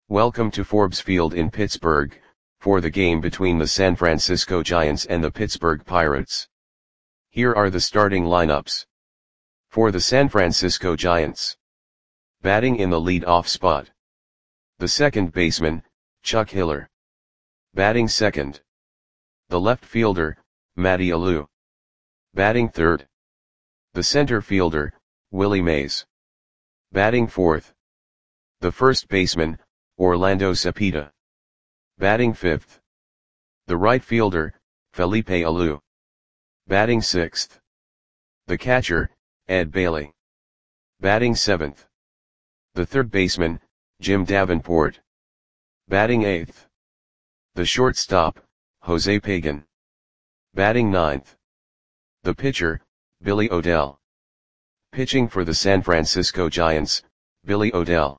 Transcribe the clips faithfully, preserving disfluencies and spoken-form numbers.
Welcome to Forbes Field in Pittsburgh, for the game between the San Francisco Giants and the Pittsburgh Pirates. Here are the starting lineups. For the San Francisco Giants. Batting in the lead-off spot. The second baseman, Chuck Hiller. Batting second. The left fielder, Matty Alou. Batting third. The center fielder, Willie Mays. Batting fourth. The first baseman, Orlando Cepeda. Batting fifth. The right fielder, Felipe Alou. Batting sixth. The catcher, Ed Bailey. Batting seventh. The third baseman, Jim Davenport. Batting eighth. The shortstop, Jose Pagan. Batting ninth. The pitcher, Billy O'Dell. Pitching for the San Francisco Giants, Billy O'Dell.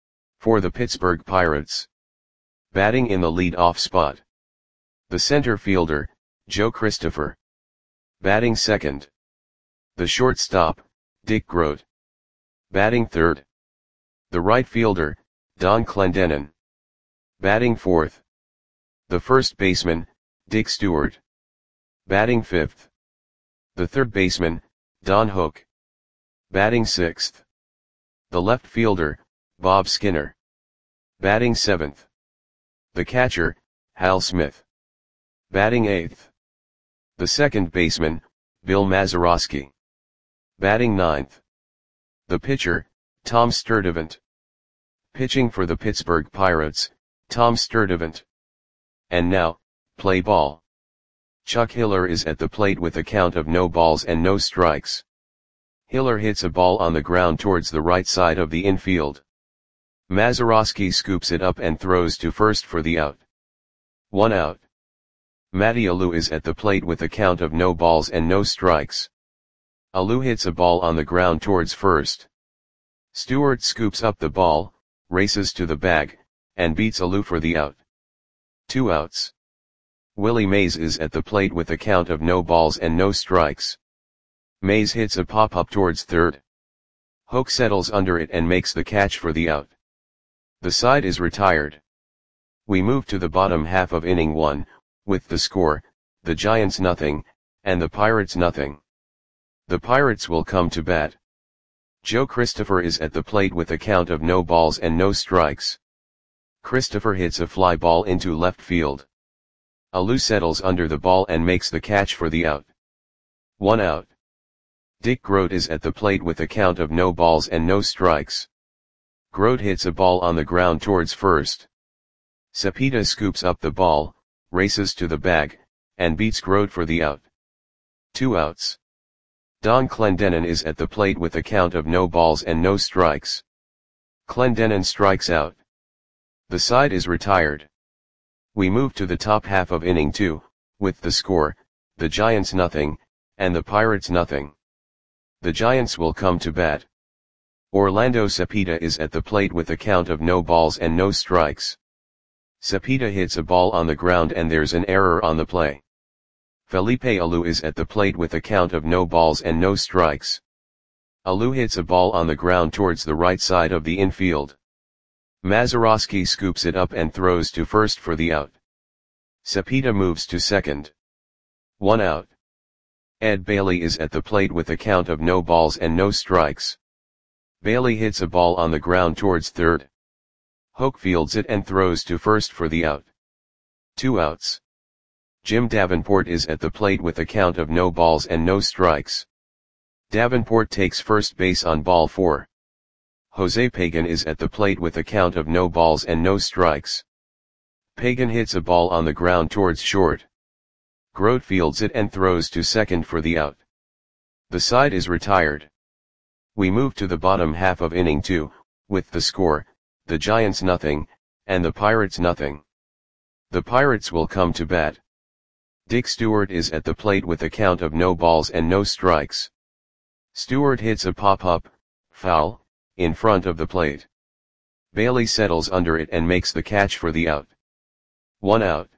For the Pittsburgh Pirates. Batting in the lead-off spot. The center fielder, Joe Christopher. Batting second. The shortstop, Dick Groat. Batting third. The right fielder, Don Clendenon. Batting fourth. The first baseman, Dick Stewart. Batting fifth. The third baseman, Don Hook. Batting sixth. The left fielder, Bob Skinner. Batting seventh. The catcher, Hal Smith. Batting eighth. The second baseman, Bill Mazeroski. Batting ninth. The pitcher, Tom Sturdivant. Pitching for the Pittsburgh Pirates, Tom Sturdivant. And now, play ball. Chuck Hiller is at the plate with a count of no balls and no strikes. Hiller hits a ball on the ground towards the right side of the infield. Mazeroski scoops it up and throws to first for the out. One out. Matty Alou is at the plate with a count of no balls and no strikes. Alou hits a ball on the ground towards first. Stewart scoops up the ball, races to the bag, and beats Alou for the out. Two outs. Willie Mays is at the plate with a count of no balls and no strikes. Mays hits a pop-up towards third. Hook settles under it and makes the catch for the out. The side is retired. We move to the bottom half of inning one, with the score, the Giants nothing, and the Pirates nothing. The Pirates will come to bat. Joe Christopher is at the plate with a count of no balls and no strikes. Christopher hits a fly ball into left field. Alou settles under the ball and makes the catch for the out. One out. Dick Groat is at the plate with a count of no balls and no strikes. Groat hits a ball on the ground towards first. Cepeda scoops up the ball, races to the bag, and beats Groat for the out. Two outs. Don Clendenon is at the plate with a count of no balls and no strikes. Clendenon strikes out. The side is retired. We move to the top half of inning two, with the score, the Giants nothing, and the Pirates nothing. The Giants will come to bat. Orlando Cepeda is at the plate with a count of no balls and no strikes. Cepeda hits a ball on the ground and there's an error on the play. Felipe Alou is at the plate with a count of no balls and no strikes. Alou hits a ball on the ground towards the right side of the infield. Mazeroski scoops it up and throws to first for the out. Cepeda moves to second. One out. Ed Bailey is at the plate with a count of no balls and no strikes. Bailey hits a ball on the ground towards third. Hook fields it and throws to first for the out. Two outs. Jim Davenport is at the plate with a count of no balls and no strikes. Davenport takes first base on ball four. Jose Pagan is at the plate with a count of no balls and no strikes. Pagan hits a ball on the ground towards short. Groat fields it and throws to second for the out. The side is retired. We move to the bottom half of inning two, with the score, the Giants nothing, and the Pirates nothing. The Pirates will come to bat. Dick Stewart is at the plate with a count of no balls and no strikes. Stewart hits a pop-up, foul, in front of the plate. Bailey settles under it and makes the catch for the out. One out.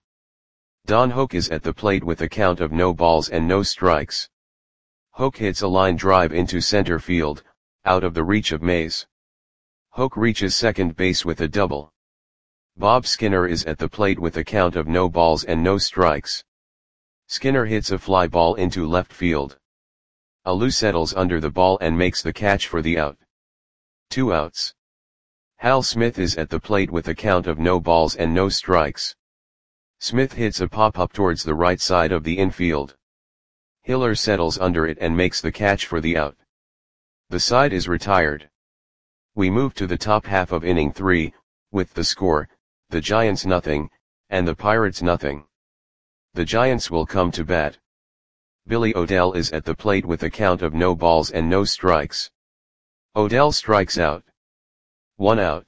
Don Hook is at the plate with a count of no balls and no strikes. Hook hits a line drive into center field, out of the reach of Mays. Hook reaches second base with a double. Bob Skinner is at the plate with a count of no balls and no strikes. Skinner hits a fly ball into left field. Alou settles under the ball and makes the catch for the out. Two outs. Hal Smith is at the plate with a count of no balls and no strikes. Smith hits a pop-up towards the right side of the infield. Hiller settles under it and makes the catch for the out. The side is retired. We move to the top half of inning three, with the score, the Giants nothing, and the Pirates nothing. The Giants will come to bat. Billy O'Dell is at the plate with a count of no balls and no strikes. O'Dell strikes out. One out.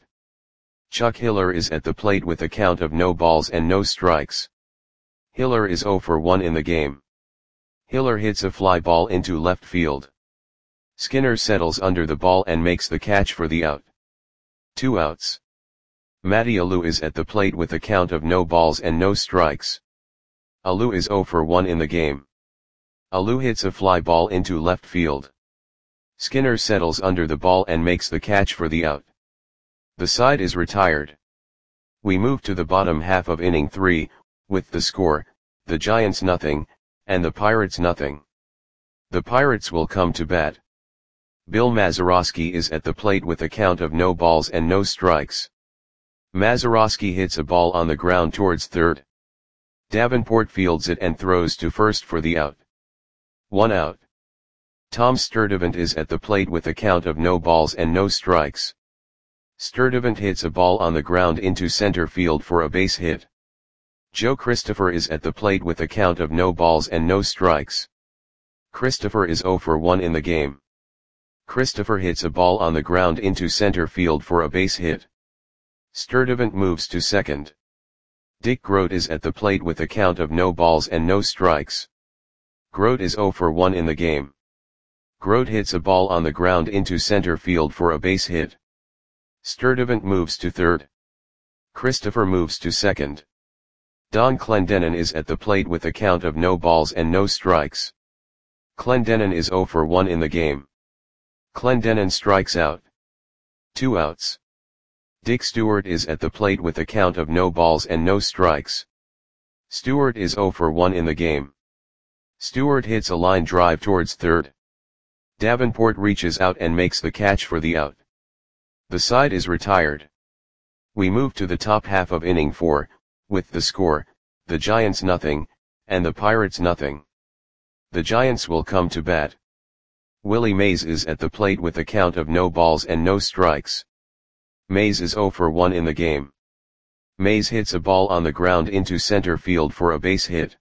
Chuck Hiller is at the plate with a count of no balls and no strikes. Hiller is oh for one in the game. Hiller hits a fly ball into left field. Skinner settles under the ball and makes the catch for the out. Two outs. Matty Alou is at the plate with a count of no balls and no strikes. Alou is oh for one in the game. Alou hits a fly ball into left field. Skinner settles under the ball and makes the catch for the out. The side is retired. We move to the bottom half of inning three, with the score, the Giants nothing, and the Pirates nothing. The Pirates will come to bat. Bill Mazeroski is at the plate with a count of no balls and no strikes. Mazeroski hits a ball on the ground towards third. Davenport fields it and throws to first for the out. One out. Tom Sturdivant is at the plate with a count of no balls and no strikes. Sturdivant hits a ball on the ground into center field for a base hit. Joe Christopher is at the plate with a count of no balls and no strikes. Christopher is oh for one in the game. Christopher hits a ball on the ground into center field for a base hit. Sturdivant moves to second. Dick Grote is at the plate with a count of no balls and no strikes. Grote is oh for one in the game. Grote hits a ball on the ground into center field for a base hit. Sturdivant moves to third. Christopher moves to second. Don Clendenin is at the plate with a count of no balls and no strikes. Clendenin is oh for one in the game. Clendenin strikes out. Two outs. Dick Stewart is at the plate with a count of no balls and no strikes. Stewart is oh for one in the game. Stewart hits a line drive towards third. Davenport reaches out and makes the catch for the out. The side is retired. We move to the top half of inning four, with the score, the Giants nothing, and the Pirates nothing. The Giants will come to bat. Willie Mays is at the plate with a count of no balls and no strikes. Mays is oh for one in the game. Mays hits a ball on the ground into center field for a base hit.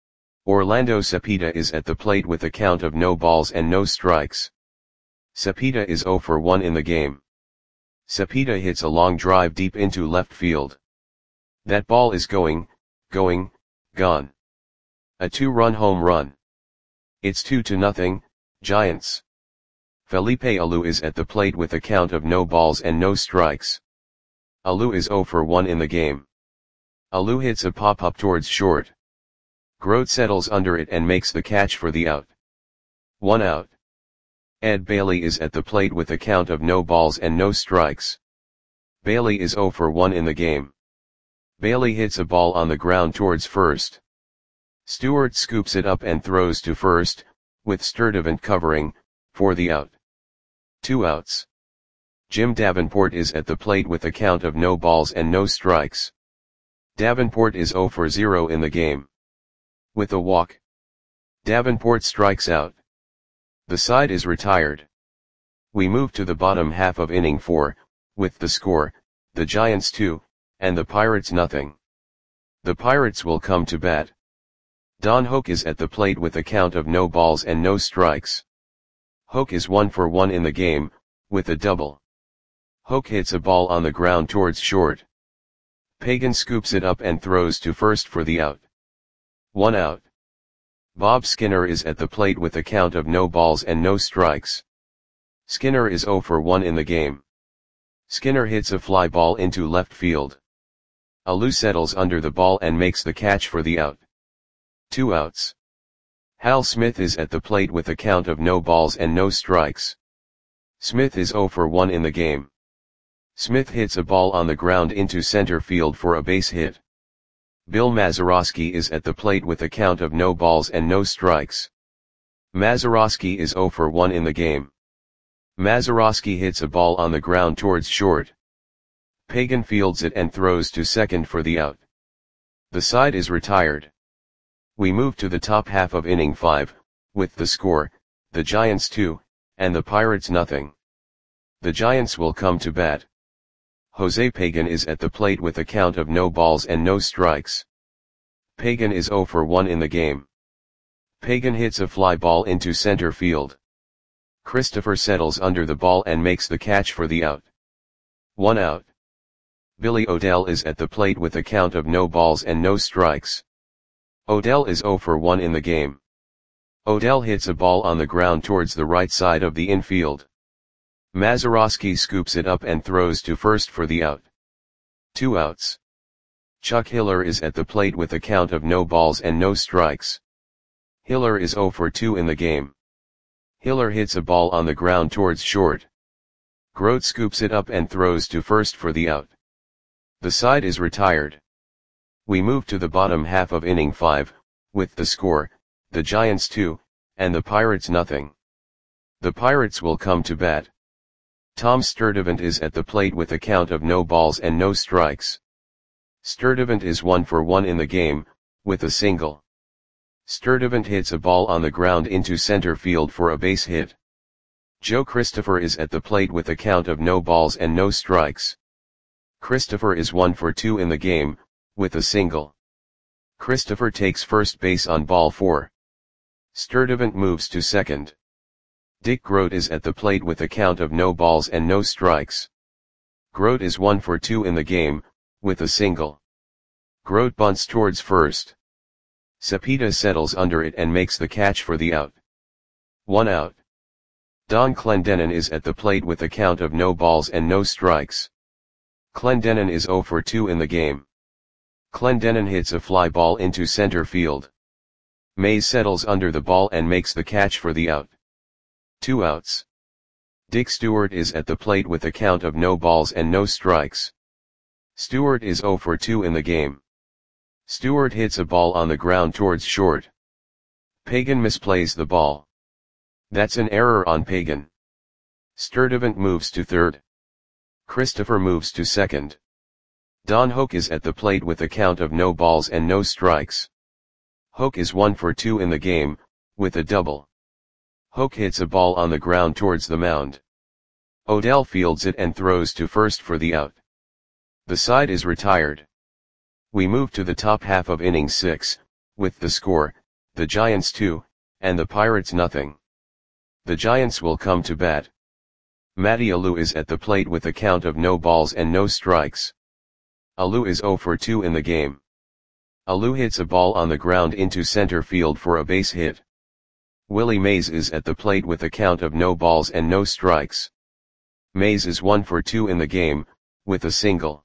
Orlando Cepeda is at the plate with a count of no balls and no strikes. Cepeda is oh for one in the game. Cepeda hits a long drive deep into left field. That ball is going, going, gone. A two-run home run. It's two to nothing, Giants. Felipe Alou is at the plate with a count of no balls and no strikes. Alou is oh for one in the game. Alou hits a pop-up towards short. Grote settles under it and makes the catch for the out. One out. Ed Bailey is at the plate with a count of no balls and no strikes. Bailey is oh for one in the game. Bailey hits a ball on the ground towards first. Stewart scoops it up and throws to first, with Sturdivant covering, for the out. Two outs. Jim Davenport is at the plate with a count of no balls and no strikes. Davenport is oh for zero in the game. With a walk, Davenport strikes out. The side is retired. We move to the bottom half of inning four, with the score, the Giants two, and the Pirates nothing. The Pirates will come to bat. Don Hoke is at the plate with a count of no balls and no strikes. Hoke is one for one in the game, with a double. Hoke hits a ball on the ground towards short. Pagan scoops it up and throws to first for the out. One out. Bob Skinner is at the plate with a count of no balls and no strikes. Skinner is oh for one in the game. Skinner hits a fly ball into left field. Alou settles under the ball and makes the catch for the out. Two outs. Hal Smith is at the plate with a count of no balls and no strikes. Smith is oh for one in the game. Smith hits a ball on the ground into center field for a base hit. Bill Mazeroski is at the plate with a count of no balls and no strikes. Mazeroski is zero for one in the game. Mazeroski hits a ball on the ground towards short. Pagan fields it and throws to second for the out. The side is retired. We move to the top half of inning five, with the score, the Giants two, and the Pirates nothing. The Giants will come to bat. Jose Pagan is at the plate with a count of no balls and no strikes. Pagan is zero for one in the game. Pagan hits a fly ball into center field. Christopher settles under the ball and makes the catch for the out. One out. Billy Odell is at the plate with a count of no balls and no strikes. Odell is zero for one in the game. Odell hits a ball on the ground towards the right side of the infield. Mazeroski scoops it up and throws to first for the out. Two outs. Chuck Hiller is at the plate with a count of no balls and no strikes. Hiller is zero for two in the game. Hiller hits a ball on the ground towards short. Grote scoops it up and throws to first for the out. The side is retired. We move to the bottom half of inning five, with the score, the Giants two, and the Pirates nothing. The Pirates will come to bat. Tom Sturdivant is at the plate with a count of no balls and no strikes. Sturdivant is one for one in the game, with a single. Sturdivant hits a ball on the ground into center field for a base hit. Joe Christopher is at the plate with a count of no balls and no strikes. Christopher is one for two in the game, with a single. Christopher takes first base on ball four. Sturdivant moves to second. Dick Grote is at the plate with a count of no balls and no strikes. Grote is one for two in the game, with a single. Grote bunts towards first. Cepeda settles under it and makes the catch for the out. One out. Don Clendenon is at the plate with a count of no balls and no strikes. Clendenon is zero for two in the game. Clendenon hits a fly ball into center field. Mays settles under the ball and makes the catch for the out. Two outs. Dick Stewart is at the plate with a count of no balls and no strikes. Stewart is zero for two in the game. Stewart hits a ball on the ground towards short. Pagan misplays the ball. That's an error on Pagan. Sturdivant moves to third. Christopher moves to second. Don Hoke is at the plate with a count of no balls and no strikes. Hoke is one for two in the game, with a double. Hoke hits a ball on the ground towards the mound. Odell fields it and throws to first for the out. The side is retired. We move to the top half of inning six, with the score, the Giants two, and the Pirates nothing. The Giants will come to bat. Matty Alou is at the plate with a count of no balls and no strikes. Alou is zero for two in the game. Alou hits a ball on the ground into center field for a base hit. Willie Mays is at the plate with a count of no balls and no strikes. Mays is one for two in the game, with a single.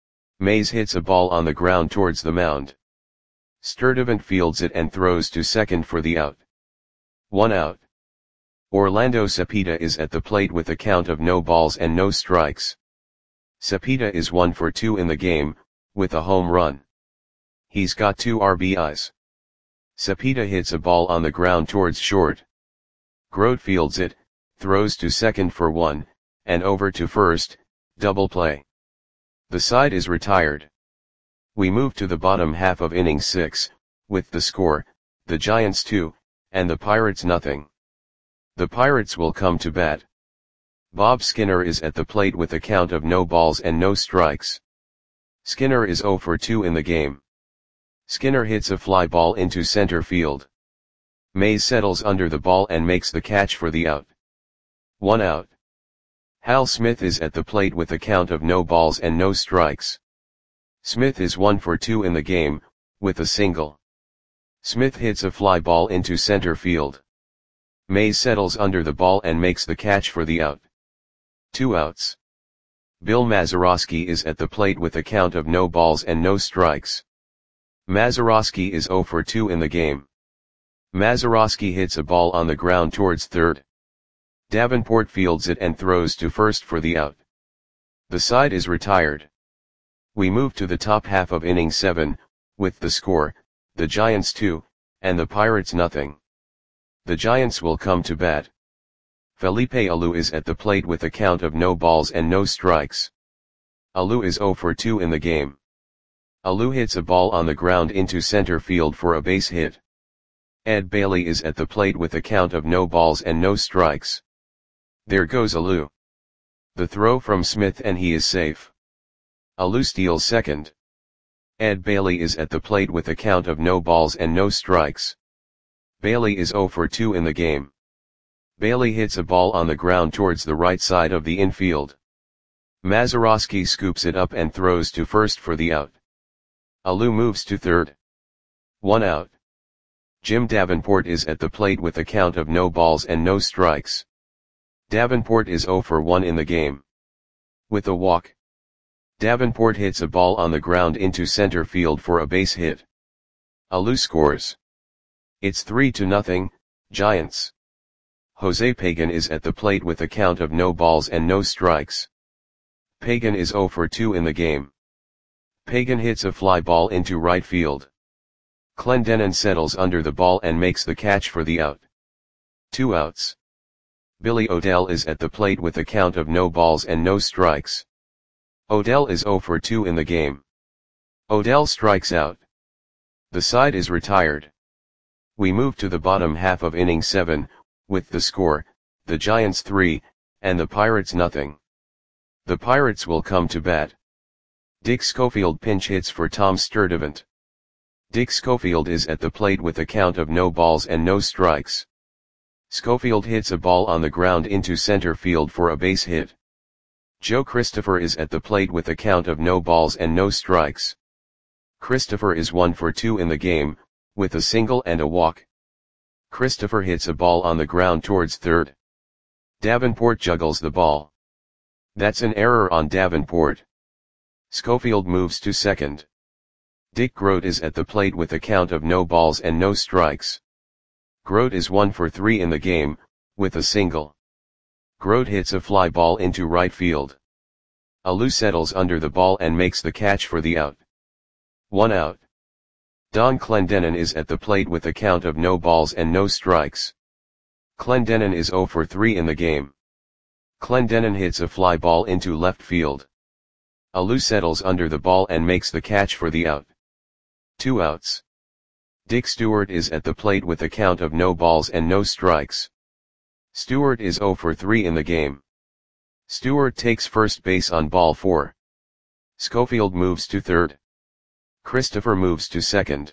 Mays hits a ball on the ground towards the mound. Sturdivant fields it and throws to second for the out. One out. Orlando Cepeda is at the plate with a count of no balls and no strikes. Cepeda is one for two in the game, with a home run. He's got two R B Is. Cepeda hits a ball on the ground towards short. Grote fields it, throws to second for one, and over to first, double play. The side is retired. We move to the bottom half of inning six, with the score, the Giants two, and the Pirates nothing. The Pirates will come to bat. Bob Skinner is at the plate with a count of no balls and no strikes. Skinner is zero for two in the game. Skinner hits a fly ball into center field. Mays settles under the ball and makes the catch for the out. One out. Hal Smith is at the plate with a count of no balls and no strikes. Smith is one for two in the game, with a single. Smith hits a fly ball into center field. Mays settles under the ball and makes the catch for the out. Two outs. Bill Mazeroski is at the plate with a count of no balls and no strikes. Mazeroski is zero for two in the game. Mazeroski hits a ball on the ground towards third. Davenport fields it and throws to first for the out. The side is retired. We move to the top half of inning seven, with the score, the Giants two, and the Pirates nothing. The Giants will come to bat. Felipe Alou is at the plate with a count of no balls and no strikes. Alou is zero for two in the game. Alou hits a ball on the ground into center field for a base hit. Ed Bailey is at the plate with a count of no balls and no strikes. There goes Alou. The throw from Smith and he is safe. Alou steals second. Ed Bailey is at the plate with a count of no balls and no strikes. Bailey is zero for two in the game. Bailey hits a ball on the ground towards the right side of the infield. Mazeroski scoops it up and throws to first for the out. Alou moves to third. One out. Jim Davenport is at the plate with a count of no balls and no strikes. Davenport is zero for one in the game. With a walk, Davenport hits a ball on the ground into center field for a base hit. Alou scores. It's three to nothing, Giants. Jose Pagan is at the plate with a count of no balls and no strikes. Pagan is zero for two in the game. Pagan hits a fly ball into right field. Clendenon settles under the ball and makes the catch for the out. Two outs. Billy Odell is at the plate with a count of no balls and no strikes. Odell is zero for two in the game. Odell strikes out. The side is retired. We move to the bottom half of inning seven, with the score, the Giants three, and the Pirates nothing. The Pirates will come to bat. Dick Schofield pinch hits for Tom Sturdivant. Dick Schofield is at the plate with a count of no balls and no strikes. Schofield hits a ball on the ground into center field for a base hit. Joe Christopher is at the plate with a count of no balls and no strikes. Christopher is one for two in the game, with a single and a walk. Christopher hits a ball on the ground towards third. Davenport juggles the ball. That's an error on Davenport. Schofield moves to second. Dick Grote is at the plate with a count of no balls and no strikes. Grote is one for three in the game, with a single. Grote hits a fly ball into right field. Alou settles under the ball and makes the catch for the out. One out. Don Clendenon is at the plate with a count of no balls and no strikes. Clendenon is zero for three in the game. Clendenon hits a fly ball into left field. Alou settles under the ball and makes the catch for the out. Two outs. Dick Stewart is at the plate with a count of no balls and no strikes. Stewart is zero for three in the game. Stewart takes first base on ball four. Schofield moves to third. Christopher moves to second.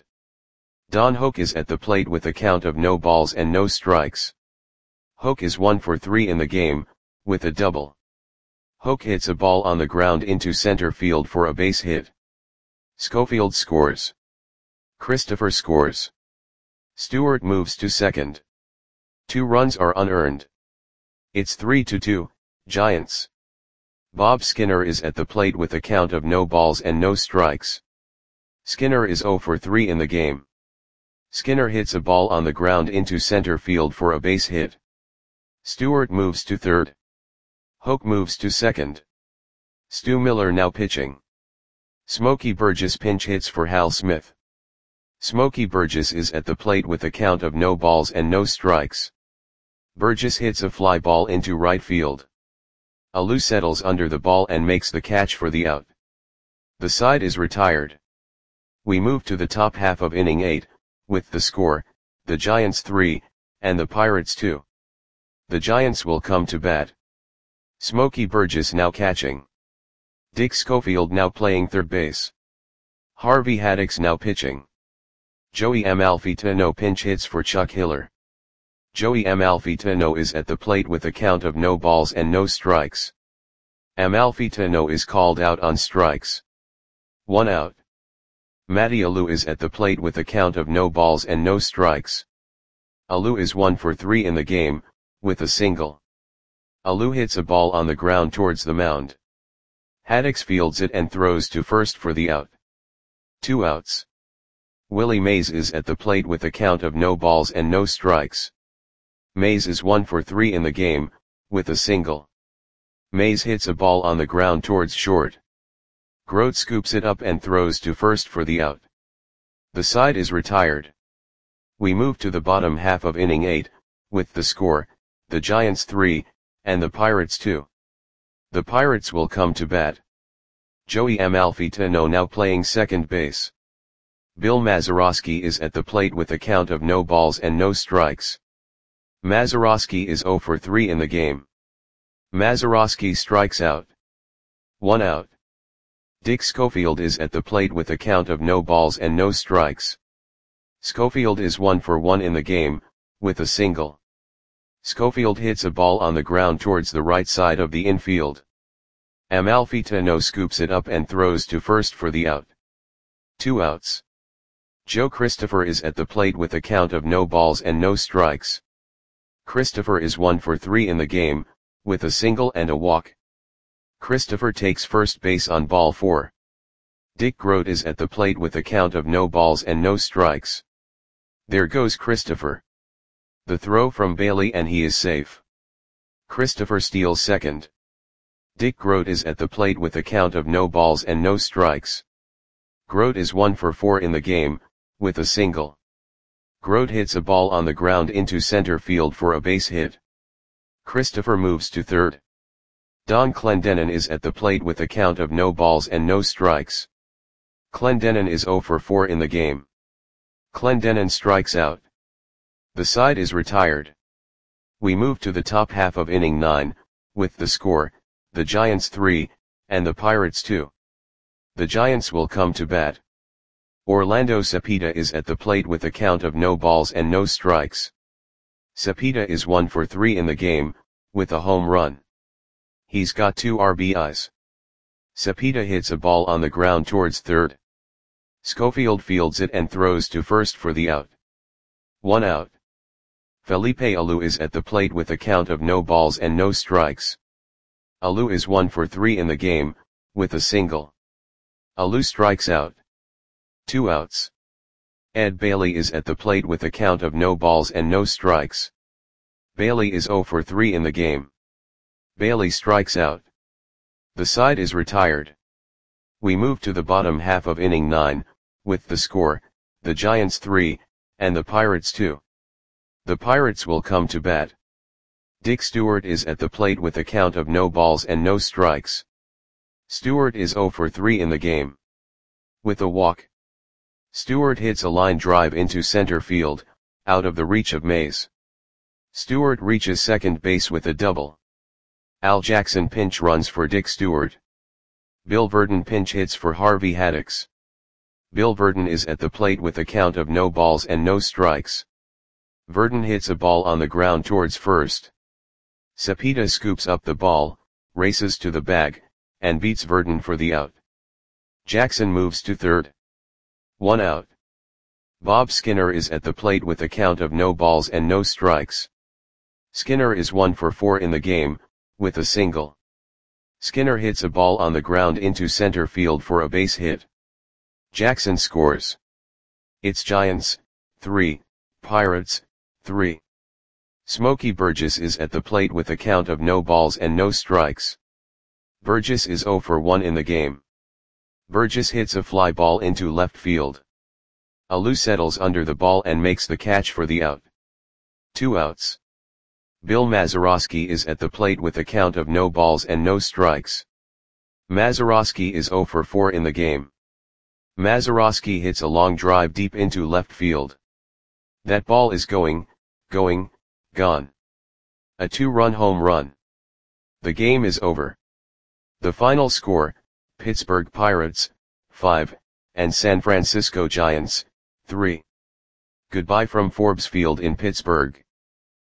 Don Hoke is at the plate with a count of no balls and no strikes. Hoke is one for three in the game, with a double. Hoke hits a ball on the ground into center field for a base hit. Schofield scores. Christopher scores. Stewart moves to second. Two runs are unearned. It's three to two, Giants. Bob Skinner is at the plate with a count of no balls and no strikes. Skinner is zero for three in the game. Skinner hits a ball on the ground into center field for a base hit. Stewart moves to third. Hoke moves to second. Stu Miller now pitching. Smokey Burgess pinch hits for Hal Smith. Smokey Burgess is at the plate with a count of no balls and no strikes. Burgess hits a fly ball into right field. Alou settles under the ball and makes the catch for the out. The side is retired. We move to the top half of inning eight, with the score, the Giants three, and the Pirates two. The Giants will come to bat. Smokey Burgess now catching. Dick Schofield now playing third base. Harvey Haddix now pitching. Joey Amalfitano pinch hits for Chuck Hiller. Joey Amalfitano is at the plate with a count of no balls and no strikes. Amalfitano is called out on strikes. One out. Matty Alou is at the plate with a count of no balls and no strikes. Alou is one for three in the game, with a single. Alou hits a ball on the ground towards the mound. Haddix fields it and throws to first for the out. Two outs. Willie Mays is at the plate with a count of no balls and no strikes. Mays is one for three in the game, with a single. Mays hits a ball on the ground towards short. Grote scoops it up and throws to first for the out. The side is retired. We move to the bottom half of inning eight, with the score, the Giants three, and the Pirates two. The Pirates will come to bat. Joey Amalfitano now playing second base. Bill Mazeroski is at the plate with a count of no balls and no strikes. Mazeroski is zero for three in the game. Mazeroski strikes out. One out. Dick Schofield is at the plate with a count of no balls and no strikes. Schofield is one for one in the game, with a single. Schofield hits a ball on the ground towards the right side of the infield. Amalfitano scoops it up and throws to first for the out. Two outs. Joe Christopher is at the plate with a count of no balls and no strikes. Christopher is one for three in the game, with a single and a walk. Christopher takes first base on ball four. Dick Grote is at the plate with a count of no balls and no strikes. There goes Christopher. The throw from Bailey and he is safe. Christopher steals second. Dick Grote is at the plate with a count of no balls and no strikes. Grote is one for four in the game, with a single. Grote hits a ball on the ground into center field for a base hit. Christopher moves to third. Don Clendenon is at the plate with a count of no balls and no strikes. Clendenon is zero for four in the game. Clendenon strikes out. The side is retired. We move to the top half of inning nine, with the score, the Giants three, and the Pirates two. The Giants will come to bat. Orlando Cepeda is at the plate with a count of no balls and no strikes. Cepeda is one for three in the game, with a home run. He's got two R B Is. Cepeda hits a ball on the ground towards third. Schofield fields it and throws to first for the out. One out. Felipe Alou is at the plate with a count of no balls and no strikes. Alou is one for three in the game, with a single. Alou strikes out. Two outs. Ed Bailey is at the plate with a count of no balls and no strikes. Bailey is zero for three in the game. Bailey strikes out. The side is retired. We move to the bottom half of inning nine, with the score, the Giants three, and the Pirates two. The Pirates will come to bat. Dick Stewart is at the plate with a count of no balls and no strikes. Stewart is zero for three in the game. With a walk. Stewart hits a line drive into center field, out of the reach of Mays. Stewart reaches second base with a double. Al Jackson pinch runs for Dick Stewart. Bill Verdon pinch hits for Harvey Haddix. Bill Verdon is at the plate with a count of no balls and no strikes. Verdon hits a ball on the ground towards first. Cepeda scoops up the ball, races to the bag, and beats Verdon for the out. Jackson moves to third. One out. Bob Skinner is at the plate with a count of no balls and no strikes. Skinner is one for four in the game, with a single. Skinner hits a ball on the ground into center field for a base hit. Jackson scores. It's Giants, three, Pirates, three. Smokey Burgess is at the plate with a count of no balls and no strikes. Burgess is zero for one in the game. Burgess hits a fly ball into left field. Alou settles under the ball and makes the catch for the out. Two outs. Bill Mazeroski is at the plate with a count of no balls and no strikes. Mazeroski is zero for four in the game. Mazeroski hits a long drive deep into left field. That ball is going, going, gone. A two-run home run. The game is over. The final score, Pittsburgh Pirates, five, and San Francisco Giants, three. Goodbye from Forbes Field in Pittsburgh.